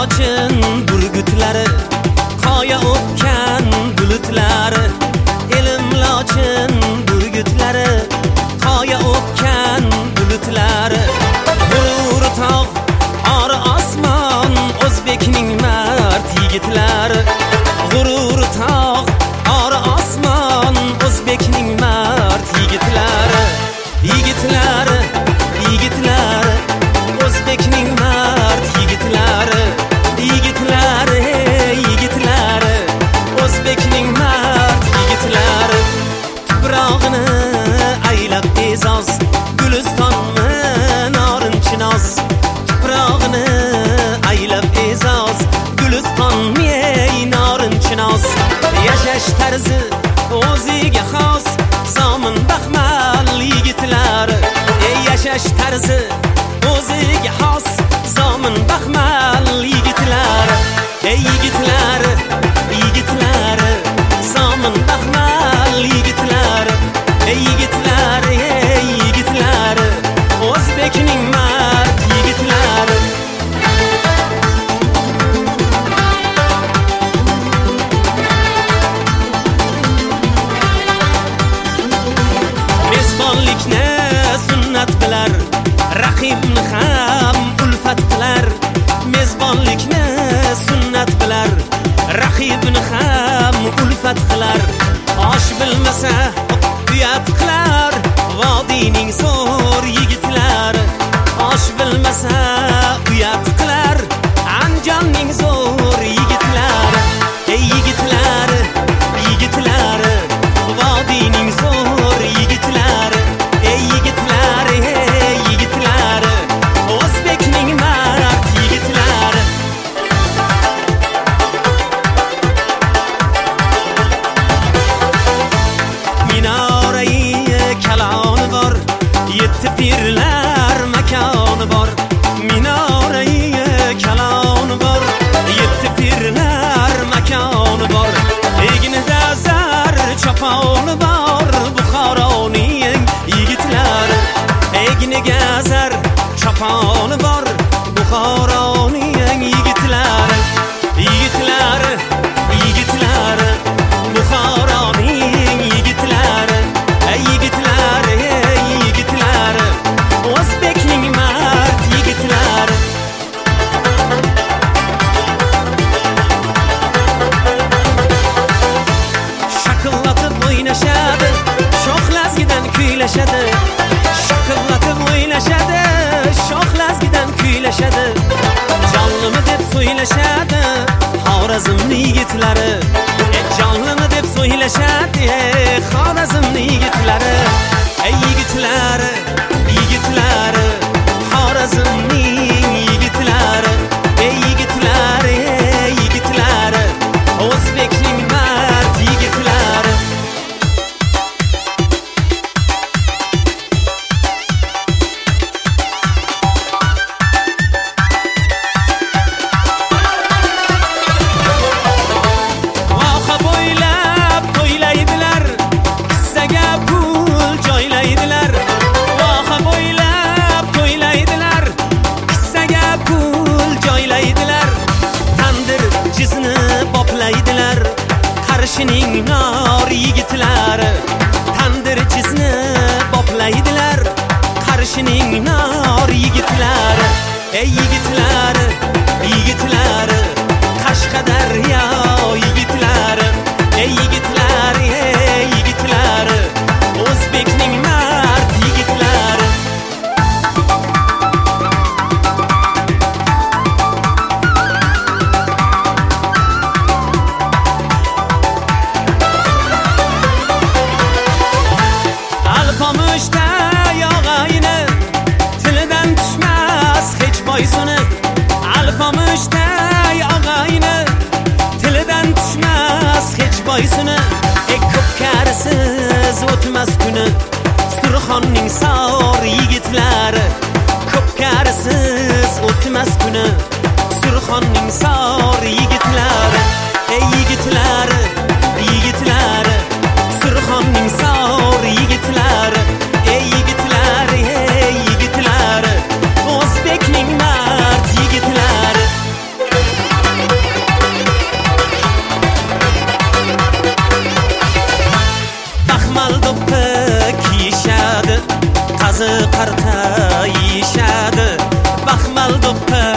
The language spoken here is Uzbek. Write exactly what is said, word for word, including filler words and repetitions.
lochin burgutlari, qoya o'tgan bulutlari. Elim lochin burgutlari, qoya o'tgan bulutlari. G'urur tog', ori osmon, o'zbekning mard yigitlari. G'urur tog', ori osmon, o'zbekning mard yigitlari. Yigitlari, yigitlari, o'zbekning mard yigitlari. Yigitlari, yigitlari, o'zbekning mard yigitlari. Tuprog'ini aylab e'zoz, gulistonmi norinchinoz. Tuprog'ini aylab e'zoz, gulistonmi ey norinchinoz. Yashash tarzi o'ziga xos, zomin baxmal yigitlari. Ey yashash tarzi o'ziga xos, zomin baxmal yigitlari. Ey yigitlari, yigitlari, zomin baxmal yigitlari. Ey yigitlari, ey yigitlari, o'zbekning mard yigitlari. Mezbonlikni sunnat bilar, raqibni ham ulfat qilar. Mezbonlikni sunnat bilar, raqibni ham ulfat qilar. Osh bilmasa uyat qilar, vodiyning zo'r yigitlari. Osh bilmasa uyat qilar, Anjonning zo'r yigitlari. Ey yigitlari, yigitlari, vodiyning zo'r yigitlari. Ey yigitlari, ey yigitlari, o'zbekning mard yigitlari. Minorai kaloni bor, yetti pirlar makoni bor. Minorai kaloni bor, yetti pirlar makoni bor. Egnida zar choponi bor, Buxoroning yigitlari. Egniga zar choponi bor, Buxoroning yigitlari. Yigitlari, yigitlari, Buxoroning yigitlari. Ey yigitlari, ey yigitlari, o'zbekning mard yigitlari. Shaqillatib o'ynashadi, shoxlazgidan kuylashadi. Shaqillatib o'ynashadi, shoxlazgidan kuylashadi. Jonlimi deb so'ylashadi, Xorazmning yigitlari. E jonlimi deb so'ylashadi, Xorazmning yigitlari. Ey yigitlari, yigitlari, Xorazmning yigitlari. Ey yigitlari, ey yigitlari, o'zbekning mard yigitlari. Voha bo'ylab to'ylaydilar, qissaga pul joylaydilar. Voha bo'ylab to'ylaydilar, qissaga pul joylaydilar. Tandir jizni boplaydilar, Qarshining nor yigitlari. Tandir jizni boplaydilar, Qarshining nor yigitlari. Ey yigitlari, yigitlari, Qashqadaryo yigitlari. Ey yigitlari, ey yigitlari, o'zbekning mard yigitlari. Alpomushda yog'ayni, tilidan tushmas hech boysuni. Alpomushda yog'ayni, baxmal do'ppi kiyishadi, qazi qarta yeyishadi, baxmal do'ppi